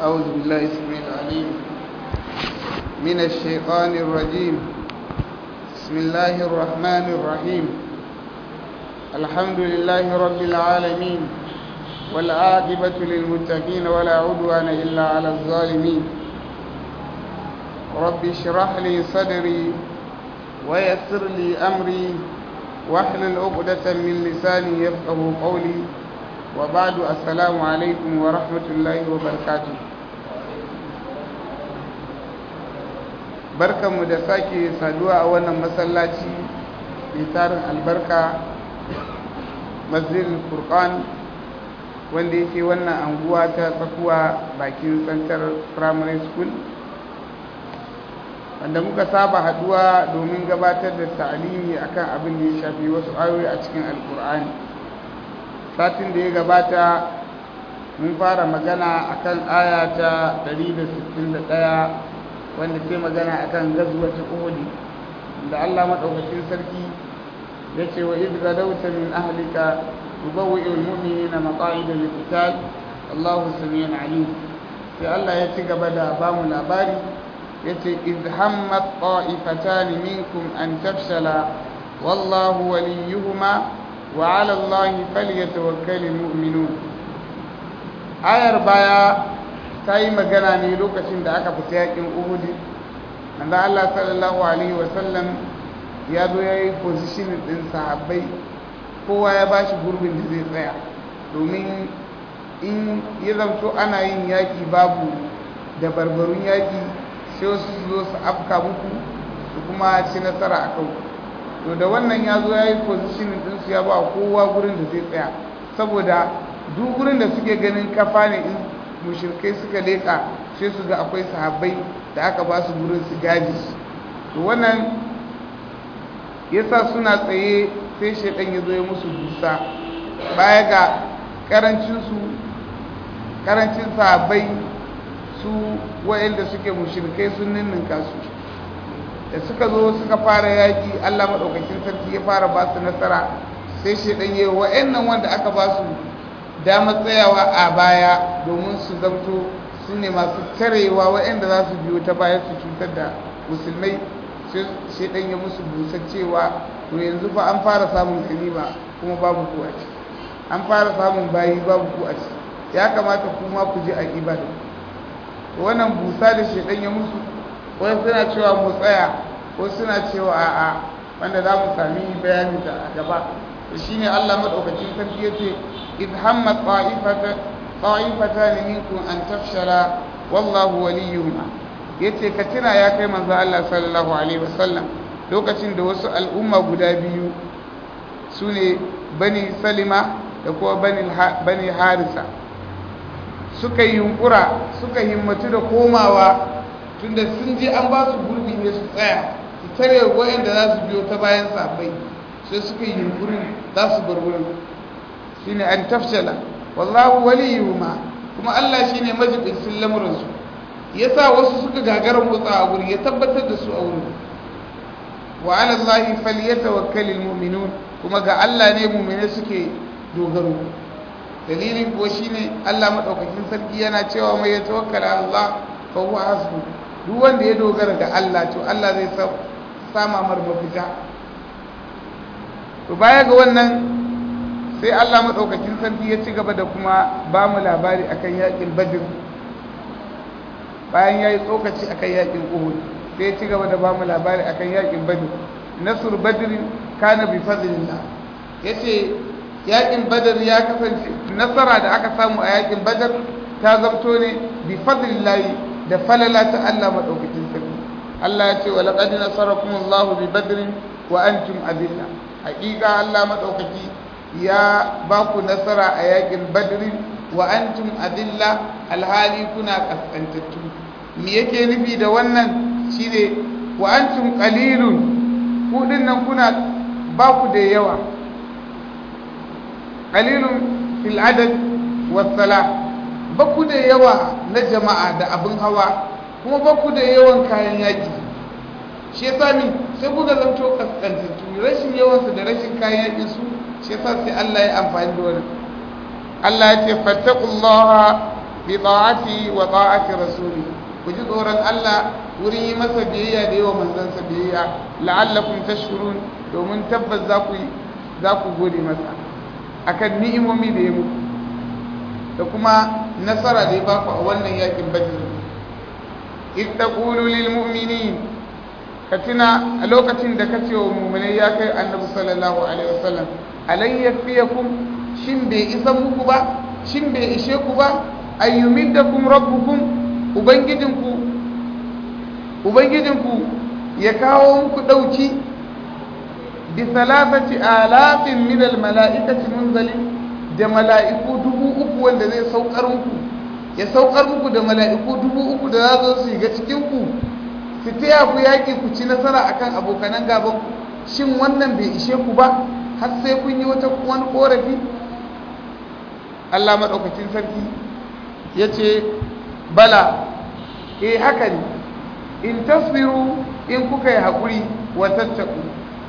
أعوذ بالله السميع العليم من الشيطان الرجيم. بسم الله الرحمن الرحيم. الحمد لله رب العالمين، والعاقبة للمتقين ولا عدوان إلا على الظالمين. رب اشرح لي صدري ويسر لي أمري واحلل عقدة من لساني يفقه قولي، وبعد السلام عليكم ورحمة الله وبركاته. barkanmu da sake saduwa a wannan masallaci mai tarin albarka, masjidil furqan, wanda yake wannan anguwa ta tsakuwa bakin Central Primary School, wanda muka saba haduwa domin gabatar da ta'alimi akan abin da ya shafi wasu ayoyi a cikin alkur'ani. Satin da ya gabata mun fara magana akan aya ta 161 wanda sai magana akan gazwatul Uhud, da Allah madaukakin sarki yace wa idh gadawta min ahlika tubawwi'ul mu'minina maq'ida lil-qital Allahu samii'un 'aliim. sai Allah ya ci gaba da ba mu labari yace idh hammat ta'ifatan minkum an tafshala wallahu waliyuhuma wa 'ala Allahi falyatawakkalul mu'minun. ayar baya ta yi magana ne lokacin da aka fita yakin Uhud. Manzo Allah sallallahu alaihi wasallam ya zo ya yi position din sahabbai, kowa ya bashi gurbin da zai tsaya, domin in ya zanto ana yin yaki babu da barbarun yaki sai wasu su zo su afka muku su kuma ci nasara a kanku. To da wannan ya zo ya yi position din su ya ba kowa gurin da zai tsaya, saboda duk gurin da suke ganin kafa ne in mushrikai suka leka sai su ga akwai sahabbai da aka ba su gurin su gaji. To wannan yasa suna tsaye sai shedan ya zo ya musu dusa, baya ga karancin sahabbai su wayanda suke mushrikai sun ninninka su. Da suka zo suka fara yaki, Allah madaukakin sarki ya fara ba su nasara, sai shedan ya yi wa'annan wanda aka ba su damar tsayawa a baya domin su zamto su ne masu tarewa waɗanda za su biyo ta baya su cutar da musulmai, sai shaidan ya musu busa cewa to yanzu fa an fara samun ganima kuma babu ku a ciki, an fara samun bayi babu ku a ciki, ya kamata kuma ku ji a ibada. To wannan busa da shaidan ya musu, wasu suna cewa mu tsaya, wasu suna cewa a'a, wanda za mu sami bayani da a gaba. shine Allah madaukakin sarki yace idh hammat ta'ifatan minkum an tafshala wallahu waliyuhuma. yace ka tuna ya kai manzo Allah sallallahu alaihi wasallam lokacin da wasu al'umma guda biyu sune bani Salima da kuma bani Harisa suka yunkura suka himmatu da komawa, tunda sun je an ba su gurbi ne su tsaya su tare wayanda za su biyo ta bayan sahabbai, sai suka yi yunkurin za su bar wurin. Shi ne an tafshala wallahu waliyuhuma, kuma Allah shi ne majibincin lamuransu. Ya sa wasu suka gagara motsa a wuri, ya tabbatar da su a wurin. Wa ala Allahi falyatawakkalul mu'minun, kuma ga Allah ne mu'mine suke dogaro. Dalilin kuwa shi ne Allah madaukakin sarki yana cewa mai yatawakkal ala Allah fa huwa hasbu. Duk wanda ya dogara ga Allah, to Allah zai sama mar mafita. To baya ga wannan sai Allah madaukakin sarki ya ci gaba da kuma ba mu labari akan yakin Badr. Bayan yayi tsokaci akan yakin Uhud, sai ya ci gaba da ba mu labari akan yakin Badr. Nasr Badr kana bi fadlillah. Yace yakin Badr ya kasance nasara da aka samu a yakin Badr ta zamto ne bi fadlillah, da falala ta Allah madaukakin sarki. Allah ya ce wa laqad nasarakumullahu bi Badr wa antum adillah. Haƙiƙa Allah maɗaukaki ya ba ku nasara a yakin Badri wa antum adilla, alhali kuna kaskantattu. Me yake nufi da wannan? Shine wa antum qalilun, ku dinnan kuna ba ku da yawa, qalilun fil adad was salah, ba ku da yawa na jama'a da abin hawa, kuma ba ku da yawan kayan yaki. Shi yasa min sai kuka zanto kaskantattu, rashin yawansu da rashin kayan yakin su, shi yasa sai Allah ya amfani da wannan. Allah ya ce fattaqullaha bi ta'ati wa ta'ati rasuli ku ji tsoron Allah wurin yi masa biyayya da yawa manzansa biyayya la'allakum tashkurun domin tabbas za ku gode masa akan ni'imomi da ya muku da kuma nasara da ya baku a wannan yakin badr id taqulu lil mu'minin ka tuna a lokacin da kace wa mu'minai ya kai annabi sallallahu alaihi wasallam alay yakfiyakum shin bai isa muku ba shin bai ishe ku ba ayyumiddakum rabbukum ubangijinku ya kawo muku dauki bi 3,000 min al mala'ikati munzalin da mala'iku 3,000 wanda zai saukar muku ya saukar muku da mala'iku 3,000 da za su shiga cikin ku su taya ku yaki ku ci nasara akan abokanan gaban ku shin wannan bai ishe ku ba har sai kun yi wani korafi Allah madaukakin sarki yace bala haka ne in tasbiru in kuka yi hakuri wa tattaku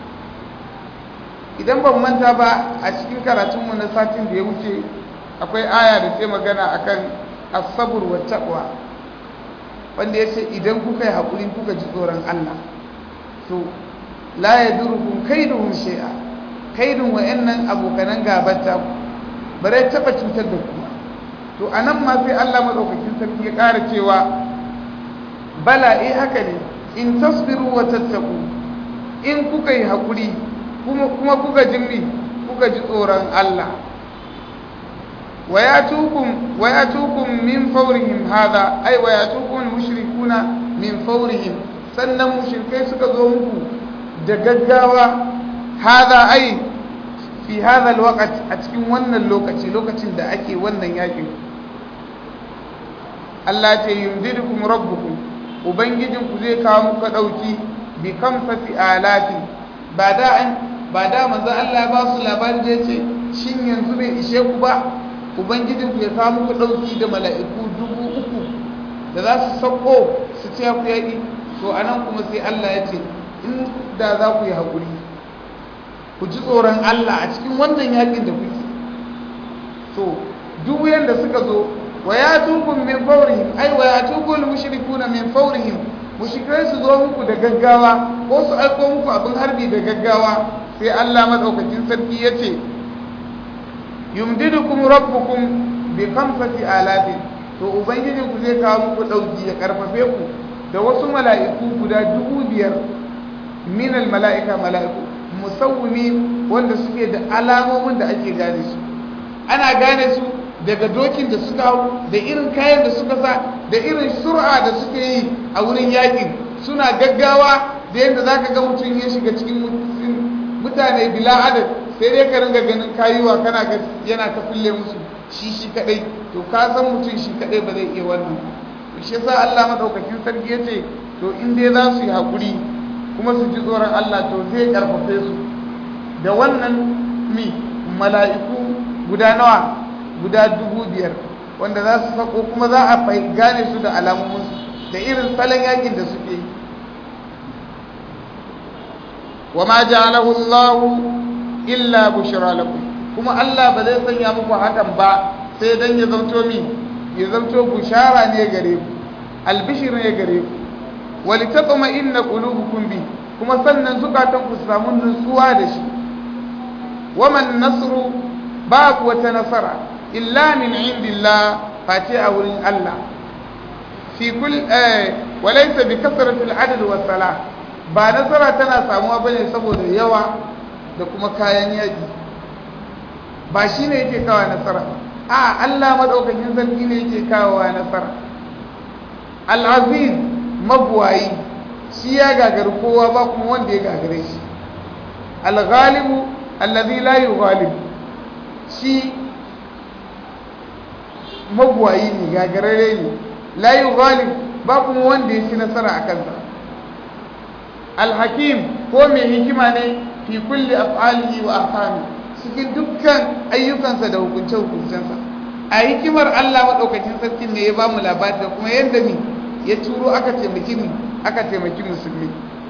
idan ban manta ba a cikin karatunmu na satin da ya wuce akwai aya da ta magana akan as-sabr wa taqwa wanda yace idan kuka yi hakuri kuka ji tsoron Allah to la yadurukum kaiduhum shay'a kaidun wa'annan abokanan gabata bare taba cutar da ku to anan ma sai Allah madaukakin sarki ya ƙara cewa bala haka ne in tasbiru wa tattaku in kuka yi hakuri kuma kuka jimmi kuka ji tsoron Allah wa yatukum min fawrihim hada ay wa yatukum mushrikuna min fawrihim sannan mushrikai suka zo muku da gaggawa hada ay fi hada alwaqt a cikin wannan lokacin da ake wannan yakin Allah ce yumdidukum rabbukum ubangijinku zai kawo muku dauki bi kamsati alatin ba da manzo Allah ba su labarin da yace shin yanzu bai ishe ku ba ubangijinku ya kawo muku dauki da mala'iku 3,000 da za su sako su ce ku yaki to anan kuma sai Allah ya ce in da za ku yi hakuri ku ji tsoron Allah a cikin wannan yakin da kuke to duk yanda suka zo wa yatukum min fawrihim ay wa yatukul mushrikuna min fawrihim mushrikai su zo muku da gaggawa ko su aiko muku abin harbi da gaggawa sai Allah madaukakin sarki yace yumdidukum rabbukum bi 5,000 to ubangijin ku zai kawo muku dauki ya karfafe ku da wasu mala'iku guda 5,000 min al mala'ika mala'iku musawwimi wanda suke da alamomin da ake gane su ana gane su daga dokin da suka hau da irin kayan da suka sa da irin sur'a da suke yi a wurin yakin suna gaggawa da yadda za ka ga mutum ya shiga cikin mutane bila adad sai dai ka ringa ganin kayuwa kana ga yana ta kulle musu shi kadai to ka san mutum shi kadai ba zai iya wannan shi yasa Allah madaukakin sarki yace to in dai za su yi hakuri kuma su ji tsoron Allah to zai karfafe su da wannan mala'iku guda nawa guda 5,000 wanda za su sako kuma za a gane su da alamominsu da irin salon yakin da suke yi wa ma ja'alahu Allah illa bushra lakum kuma Allah ba zai sanya muku hakan ba sai dan ya zanto bushara ne gare ku albishir ne gare ku walitatma inna qulubukum bi kuma sannan zukatan ku samu nutsuwa da shi waman nasru babu wata nasara illa min indillah fati a wurin Allah fi kul walaysa bi kasratil adad was salah ba nasara tana samuwa bane saboda yawa da kuma kayan yaji ba shine yake kawo nasara a Allah madaukakin sarki ne yake kawo nasara al-aziz mabwayi shi ya gagari kowa ba kuma wanda ya gagare shi al-ghalibu alladhi la yughalib shi magwayi ne gagarare ne la yughalib ba kuma wanda ya ci nasara a kansa al-hakim ko mai hikima ne fi kulli af'alihi wa ahkami cikin dukkan ayyukansa da hukunce-hukuncensa a hikimar Allah madaukakin sarki ne ya ba mu labari da kuma yanda ya turo aka taimaki musulmi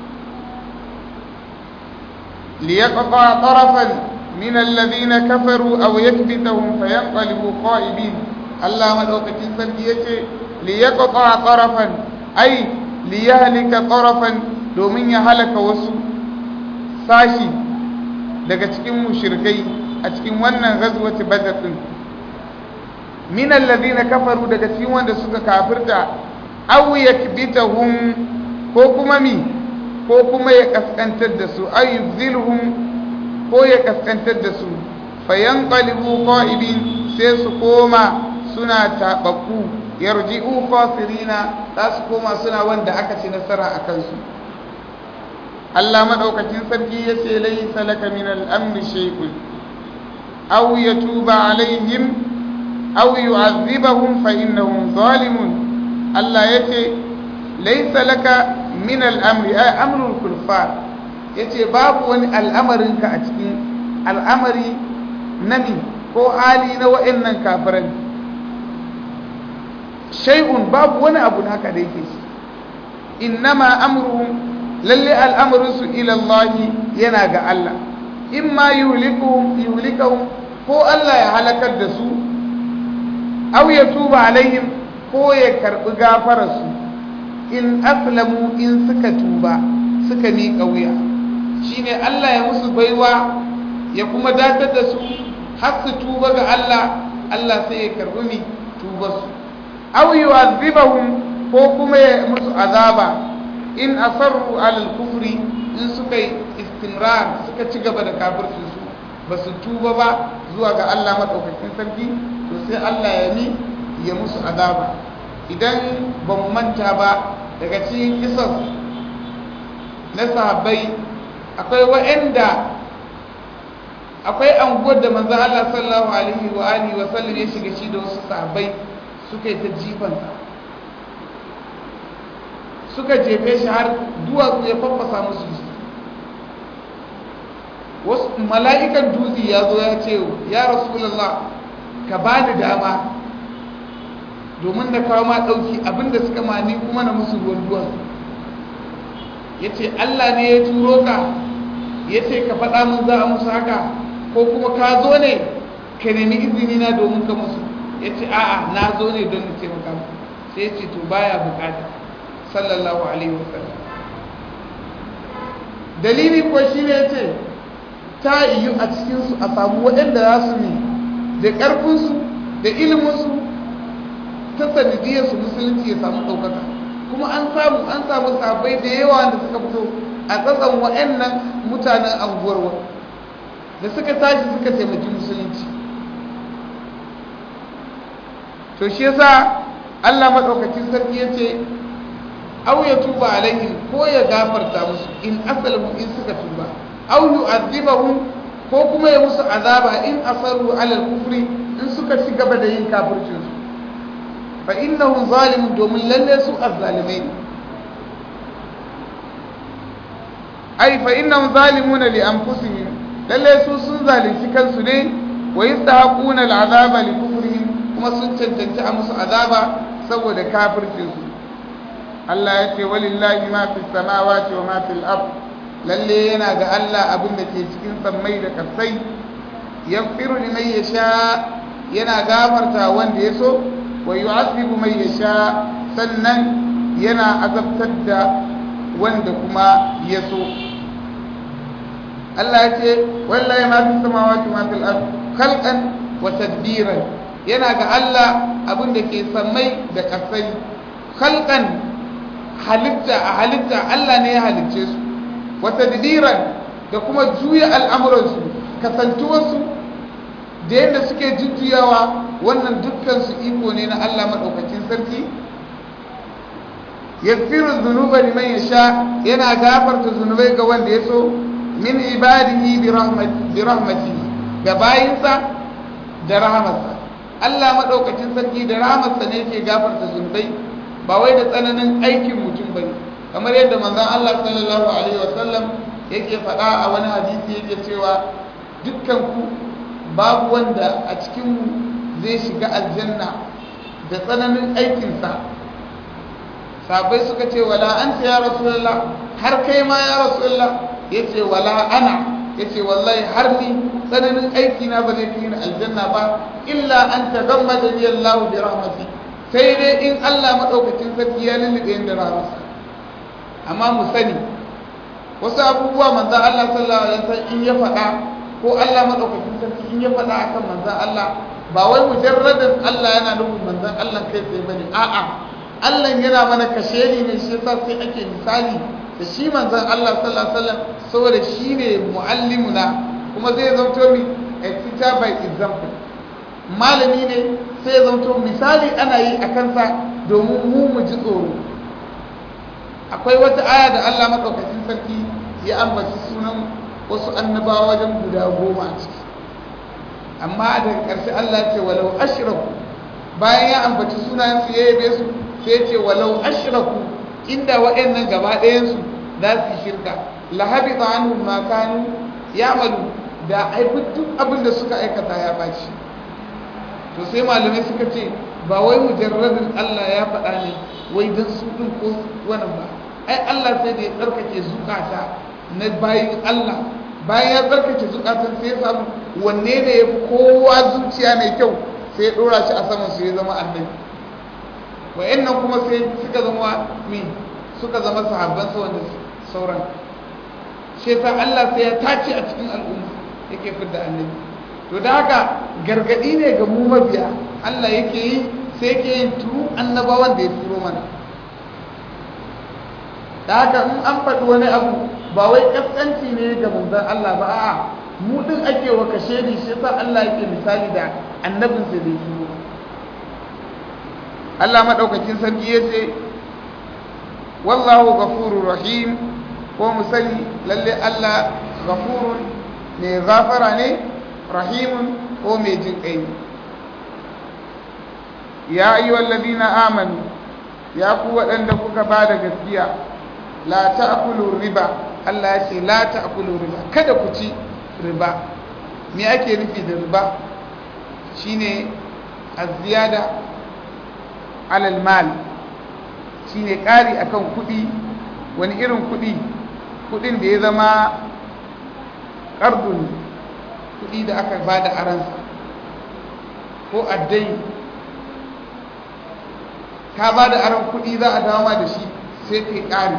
liyaqta tarafan min alladhina kafaru aw yakbitahum fayanqalibu qa'ibin Allah madaukakin sarki yace li yaqta tarafan ai li yahlika tarafan domin ya halaka wasu sashi daga cikin mushrikai a cikin wannan ghazwati badr din min alladhina kafaru daga cikin wanda suka kafirta aw yakbitahum ko kuma ya kaskantar da su ay yuzilhum ko ya kaskantar da su fayanqalibu qa'ibin sai su koma suna tababbu yarji'u khasirina za su koma suna wanda aka ci nasara a kansu Allah madaukakin sarki yace laysa laka min al-amri shay'un aw yatuba alaihim aw yu'adhibahum fa innahum zalimun Allah yace laysa laka min al-amri ay amrul kuffar yace babu wani al'amarinka a cikin al'amari nami ko hali na wa'annan kafirai shay'un babu wani abu haka da yake shi innama amruhum lalle al'amarinsu ila Allah yana ga Allah imma yuhlikahum ko Allah ya halakar da su aw ya tuba alaihim ko ya karbi gafararsu in aslamu in suka tuba suka miƙa wuya shine Allah ya musu baiwa ya kuma datar da su har su tuba ga Allah Allah sai ya karbi tubarsu aw yu'adhibahum ko kuma ya musu azaba in asarru alal kufri in suka yi istimrar suka ci gaba da kafircin su ba su tuba ba zuwa ga Allah madaukakin sarki to sai Allah ya musu azaba idan ba mu manta ba daga cikin kisas na sahabbai akwai anguwar da manzo Allah sallallahu alaihi wa alihi wa sallam ya shiga shi da wasu sahabbai suka yi ta jifansa suka jefe shi har duwatsu ya faffasa musu jiki wasu mala'ikan dutse ya zo ya ce ya rasulullah ka ba ni dama domin da kawo ma ɗauki abinda suka mani kuma na musu ruwan duwatsu ya ce Allah ne ya turo ka ya ce ka faɗa mun za a musu haka ko kuma ka zo ne ka nemi izini na domin ka musu ya ce a'a na zo ne don na taimaka sai ya ce to baya bukata sallallahu alaihi wasallam dalili ko shi ne ce ta iyo a cikinsu a samu waɗanda za su ne da ƙarfinsu da iliminsu ta sanadiyarsu musulunci ya samu ɗaukaka kuma an samu sabai da yawa da suka fito a tsatsan waɗannan mutanen anguwar da suka tashi suka taimaki musulunci to shi yasa Allah madaukakin sarki yace aw ya tuba alaihim ko ya gafarta musu in aslamu in suka tuba aw yu'adhibahum ko kuma ya musu azaba in asaru ala al-kufri in suka ci gaba da yin kafircin su fa innahum zalimun domin lalle su azzalimai ai fa innahum zalimuna li anfusihim lalle su sun zalunci kansu ne wa yastahaquna al-azaba li kufrihim kuma sun cancanci a musu azaba saboda kafircin su Allah ya ce walillahi ma fi samawati wa ma fil ard lalle yana ga Allah abin da ke cikin sammai da kasai yaghfiru liman yasha yana gafarta wanda ya so wa yu'adhibu man yasha sannan yana azabtar da wanda kuma ya so Allah ya ce wallahi ma fi samawati wa ma fil ard khalqan wa tadbiran yana ga Allah abin da ke sammai da kasai khalqan halitta a halitta Allah ne ya halicce su wata didiran da kuma juya al'amuransu kasantuwarsu da yadda suke jujjuyawa wannan dukkansu iko ne na Allah maɗaukakin sarki yaghfiru dhunuba liman yasha yana gafarta zunubai ga wanda ya so min ibadihi bi rahmatihi ga bayinsa da rahamarsa Allah maɗaukakin sarki da rahamarsa ne yake gafarta zunubai ba wai da tsananin aikin mutum ba ne kamar yadda manzon Allah sallallahu alaihi wasallam yake faɗa a wani hadisi yake cewa dukkan ku babu wanda a cikin mu zai shiga aljanna da tsananin aikinsa sabai suka ce wala anta ya rasulullah har kai ma ya rasulullah yace wala ana yace wallahi har ni tsananin aiki na ba zai fi ni aljanna ba illa an tagammada ni Allah bi rahmati, sai dai in Allah madaukakin sarki ya lullube ni da rahmatsa. Amma mu sani wasu abubuwa manzon Allah sallallahu alaihi wasallam in ya faɗa ko Allah madaukakin sarki in ya faɗa akan manzon Allah, ba wai mujarradin Allah yana nufin manzon Allah kai tsaye bane, a'a Allah yana mana kashedi ne, shi yasa sai ake misali da shi manzon Allah sallallahu alaihi wasallam saboda shi ne muallimuna, kuma zai zanto mi a teacher by example, malami ne sai ya zanto misali ana yi a kansa domin mu ji tsoro. Akwai wata aya da Allah madaukakin sarki ya ambaci sunan wasu annabawa wajen guda 10 a ciki, amma daga ƙarshe Allah ya ce walau ashraku, bayan ya ambaci sunayen su ya yabe su sai ya ce walau ashraku, inda waɗannan gaba ɗayan su za su shirka la habita anhum ma kanu ya'malu, da duk abin da suka aikata ya baci. To sai malamai suka ce ba wai mujarradin Allah ya faɗa ne wai dan su din ko wannan ba, ai Allah sai da ya tsarkake zukata na bayin Allah, bayan ya tsarkake zukatan sai ya samu wanne ne ya fi kowa zuciya mai kyau sai ya dora shi a saman su ya zama annabi. Wa'annan kuma sai suka zama sahabban sa wanda sauran shi ta Allah sai ya tace a cikin al'umma yake fidda annabi. To da haka gargadi ne ga mu mabiya Allah yake yi, sai yake yin turu annabawan da ya turo mana. Da haka in an faɗi wani abu ba wai kaskanci ne ga manzon Allah ba, a'a mu din ake wa kashe ni, shi yasa Allah yake misali da annabin sa da ya turo. Allah madaukakin sarki yace wallahu ghafurur rahim, ko musali lalle Allah ghafurun ne, gafara ne, rahimun ko mai jin kai ne. Ya ayyuhal ladina amanu, ya ku waɗanda kuka ba da gaskiya, la ta'kulu riba, Allah ya ce la ta'kulu riba, kada ku ci riba. Me ake nufi da riba? Shine az-ziyada alal mal, shine ƙari akan kuɗi. Wani irin kuɗi? Kuɗin da ya zama ƙardun, kuɗi da aka ba da aransa, ko addai, ka ba da aron kuɗi za a dawo da shi sai kai ƙari,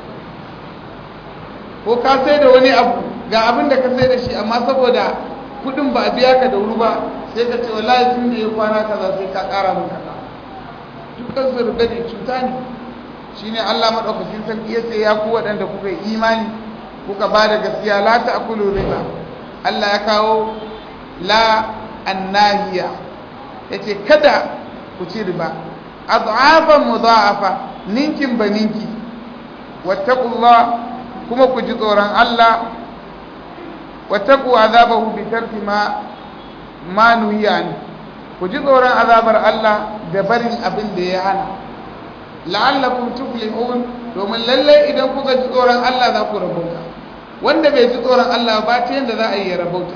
ko ka sai da wani abu ga abin da ka sai da shi amma saboda kuɗin ba a biya ka da wuri ba sai ka ce wallahi tun da ya kwana kaza sai ka ƙara min kaza. Dukkan zurbe ne, cuta ne. Shine Allah madaukakin sarki ya ce ya ku waɗanda kuka yi imani kuka ba da gaskiya, la ta'kulu riba. Allah ya kawo la annahiya, yace kada ku ci riba, ad'afan mudha'afa, ninkin ba ninki. Wattaqullah, kuma ku ji tsoron Allah, wattaqu azabahu bi tarki ma nuhiya an, ku ji tsoron azabar Allah da barin abin da ya hana. La'allakum tuflihun, domin lalle idan kuka ji tsoron Allah za ku rabauta. Wanda bai ji tsoron Allah ba ta yanda za a yi ya rabauta.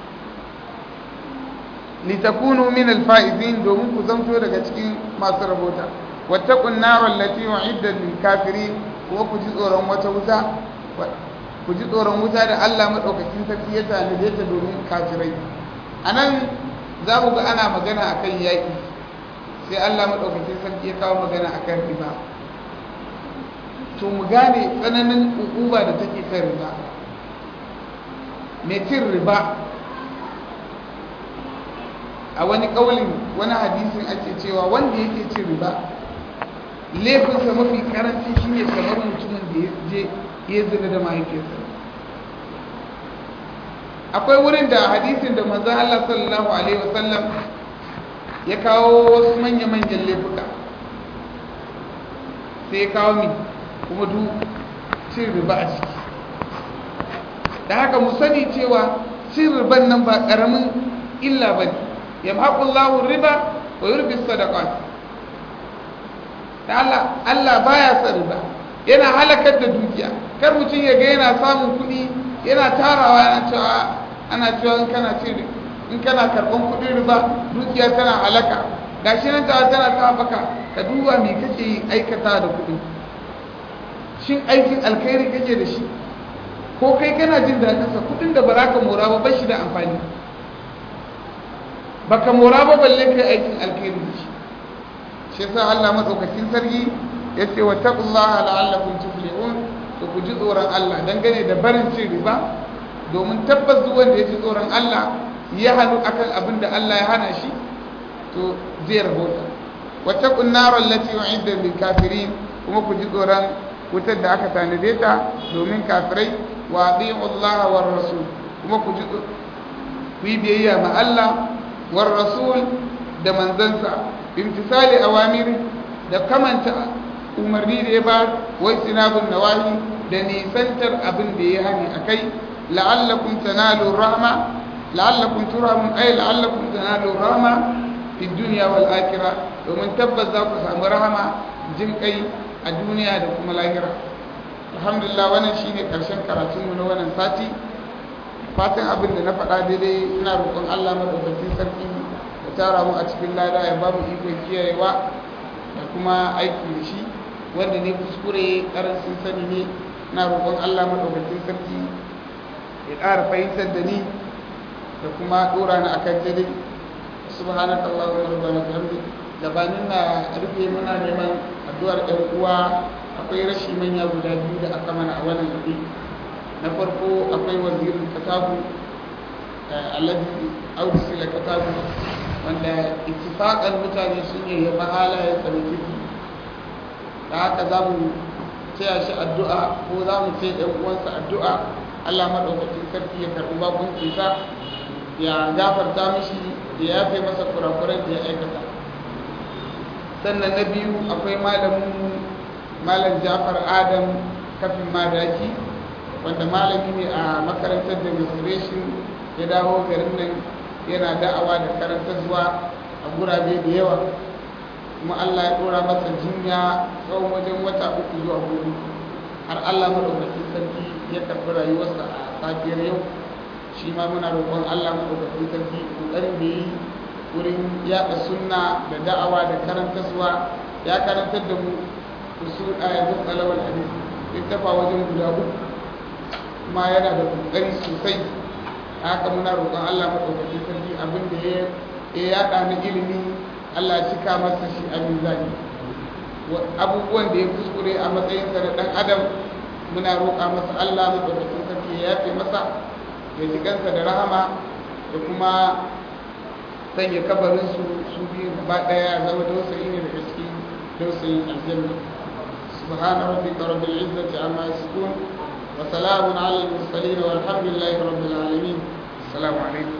Litakunu min alfaizin, domin ku zanto daga cikin masu rabauta. Wattaqun nar allati u'iddat lil kafirin, kuma ku ji tsoron wata wuta, ku ji tsoron wuta da Allah madaukakin sarki ya tanade ta domin kafirai. Anan za mu ga ana magana akan yaki, sai Allah madaukakin sarki ya kawo magana akan riba. To mu gane tsananin hukuma da take kan riba. Mai cin riba, a wani kaulin wani hadisin ake cewa wanda yake cin riba laifinsa mafi karanci shine kamar mutumin da ya je ya zina da mahaifiyarsa. Akwai wurin da hadisin da manzon Allah sallallahu alaihi wasallam ya kawo wasu manya-manyan laifuka, sai ya kawo min kuma duk cin riba a ciki. Da haka mu sani cewa cin riban nan ba ƙaramin illa ba ne. Yamhaqullahu riba wa yurbi sadaqat. Da Allah baya son riba, yana halakar da dukiya. Kar mutum ya ga yana samun kuɗi yana tarawa ana cewa in kana karɓan kuɗin riba dukiya tana halaka. Gashi nan tana ta baka, ka duba me kake aikata da kuɗi. Shin aikin alkhairi kake da shi ko kai kana jin daɗinsa kuɗin da ba za ka mora ba ba shi da amfani ba ka mora ba balle kai aikin alkhairi da shi shi yasa Allah madaukakin sarki ya ce wa taqullaha la'allakum tuflihun to ku ji tsoron Allah dangane da barin cin riba domin tabbas duk wanda ya ji tsoron Allah ya hannu akan abin da Allah ya hana shi to zai rahota wattaqun nar allati u'iddat lil kafirin kuma ku ji tsoron wutar da aka tanade ta domin kafirai wa ati'u Allah war rasul kuma ku yi biyayya ma Allah war rasul da manzansa imtisali awamiri da kamanta umarni da ya ba wai sinabun nawahi da nisantar abin da ya hani akai la'allakum tanalu rahma la'allakum turhamun ay la'allakum tanalu rahma fi dunya wal akhirah domin tabbas za ku samu rahama jin kai a duniya da kuma lahira alhamdulillah wannan shine karshen karatun mu na wannan sati fatan abin da na faɗa daidai ina roƙon Allah madaukakin sarki ya tara mu a cikin lada ya babu ikon kiyayewa da kuma aiki da shi wanda ne kuskure karancin sani ne ina roƙon Allah madaukakin sarki ya ƙara fahimtar da ni da kuma ɗora ni akan daidai subhanaka allahumma rabbana bihamdik gabanin na rufe muna neman addu'ar ɗan uwa akwai rashi manya guda biyu da aka mana a wannan gari na farko akwai wazirin katabu alhaji audu sila katabu wanda ittifaqan mutane sun yi yaba halayen sarki da haka za mu taya shi addu'a ko za mu ce ɗan uwansa addu'a Allah maɗaukakin sarki ya karɓi bakuncinsa ya gafarta mishi da ya yafe masa kurakuran da ya aikata sannan na biyu akwai malam Jafar Adam kafin madaki wanda malami ne a makarantar demonstration ya dawo garin nan yana da'awa da karanta zuwa a gurabe da yawa kuma Allah ya dora masa jinya tsawon wajen wata 3 zuwa 4 har Allah madaukakin sarki ya karɓi rayuwarsa a safiyar yau shi ma muna roƙon Allah madaukakin sarki ƙoƙarin da yi wurin yaɗa sunna da da'awa da karanta zuwa ya karantar da mu usul ayatul alawal hadith littafa wajen guda 3 kuma yana da ƙoƙari sosai haka muna roƙon Allah madaukakin sarki abin da ya yaɗa na ilimi Allah ya cika masa shi abin zani abubuwan da ya kuskure a matsayinsa na ɗan adam muna roƙa masa Allah madaukakin sarki ya yafe masa ya ji kansa da rahama da kuma sanya kabarin su biyu gaba ɗaya zama dausayi ne daga cikin dausayin aljanna subhana rabbika rabbil izzati amma yasifun wa salamun ala al mursalin walhamdulillahi rabbil alamin assalamu alaikum